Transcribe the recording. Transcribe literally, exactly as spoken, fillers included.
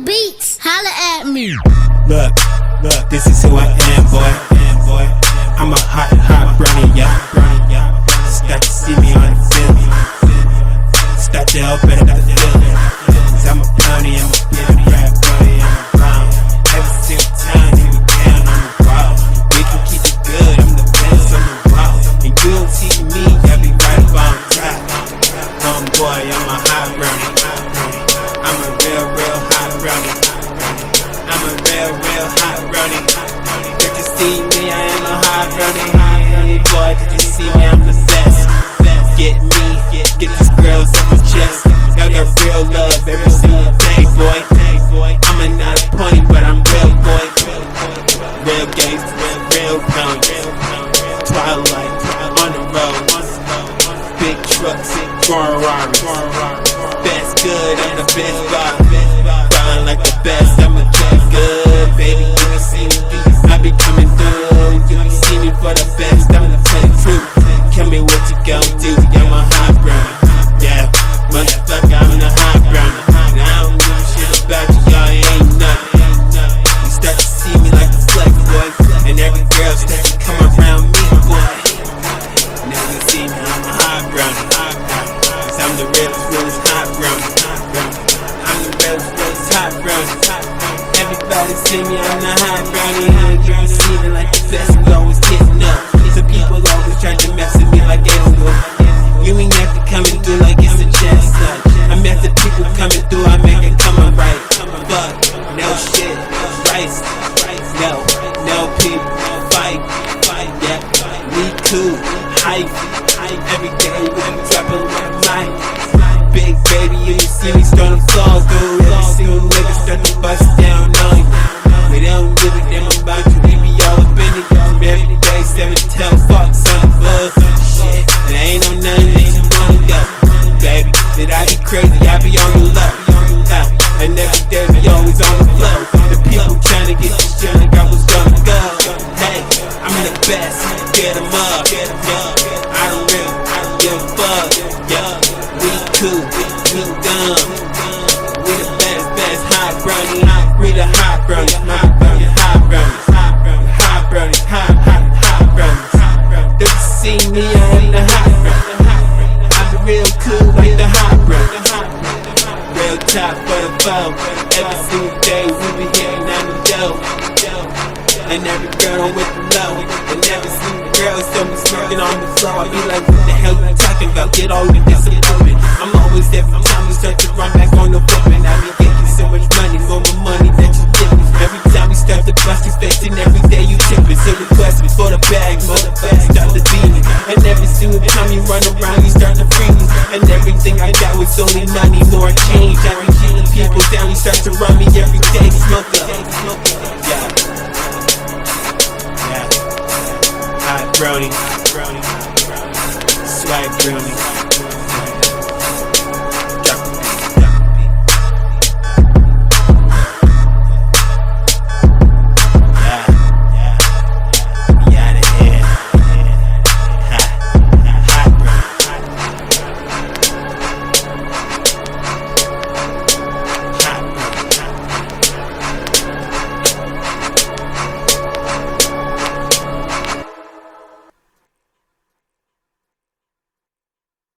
Beats, holla at me. Look, look, this is who I am, boy. boy. I'm a hot, hot brownie, yeah. Start to see me on the film. Start to open up the feeling. Cause I'm a brownie, I'm a beauty, rap brownie, I'm a brown. Every single time you were down on the wall. We can keep it good, I'm the best on the wall. And you don't see me, I be right up on top. Um, boy, I'm a hot brownie. I'm a real, real hot brownie. I'm a real, real hot brownie. Did you see me? I am a hot brownie. Boy, did you see me? I'm the best. Get me, get these girls off my chest. Y'all got real love every single day, boy. I'm a not a pony, but I'm real, boy. Real gangsta, real pounds. Twilight, on the road. Big trucks, Ferraris. Best good, I'm the best vibe. Flying like the best, I'm a jet good. Baby, you can see me, I be coming through. You can see me for the best, I'm the tell the truth. Tell me what you gon' do, I'm a hot brownie. Yeah, motherfucker, I'm the hot brownie. And I don't give a shit about you, y'all ain't nothing. You start to see me like a flex, boy. And every girl start to come around me, boy. Now you see me, I'm a hot brownie. Cause I'm the realest, realest hot brownie. I'm the realest, realest hot brownie. Everybody see me, I'm the hot brownie. You can see me like the best, we always getting up. Some people always try to mess with me like they don't go. You ain't have to come and do like it's a chance. I met the people coming through, I make it come right. Fuck, no shit, rice. No, no people, fight, yeah. Me too, hype. Every day we dropping like mine. Big baby, you see me starting to fall, dude. Every single nigga start to bust down on you. We don't give a damn about you, we be all up in it. Every day, seven tail fox on the buzz. Shit, there ain't no nothing that you wanna go. Baby, did I be crazy? I be on the low. Uh, and every day we always on the flow. The people trying to get this shit like I was gonna go. Hey, I'm the best, get 'em up. Yeah, I don't really, I don't give a fuck. Yeah, we cool, we dumb. We the best, best hot brownie. We the hot brownie, hot brownie, hot brownie. Hot brownie, hot, hot, hot brownie. Don't you see me, I am the hot brownie. I be real cool like the hot brownie. Real top for the foe. Every single day we be hitting on the dough. And every girl I'm with the low. And every single girl still be smirking on the floor. I be like, what the hell you talking about? Get all the disappointment. I'm always every time we start to run back on the woman. I be getting so much money, more money that you give me. Every time we start to bust, you facing every day you tipping. So request me for the bag, motherfucker, start to beat me. And every single time you run around, you start to free me. And everything I got was only money, more change. I be keeping people down, you start to run me every day, smoke up. Yeah. Yeah. Hot brownie. Swag brownie.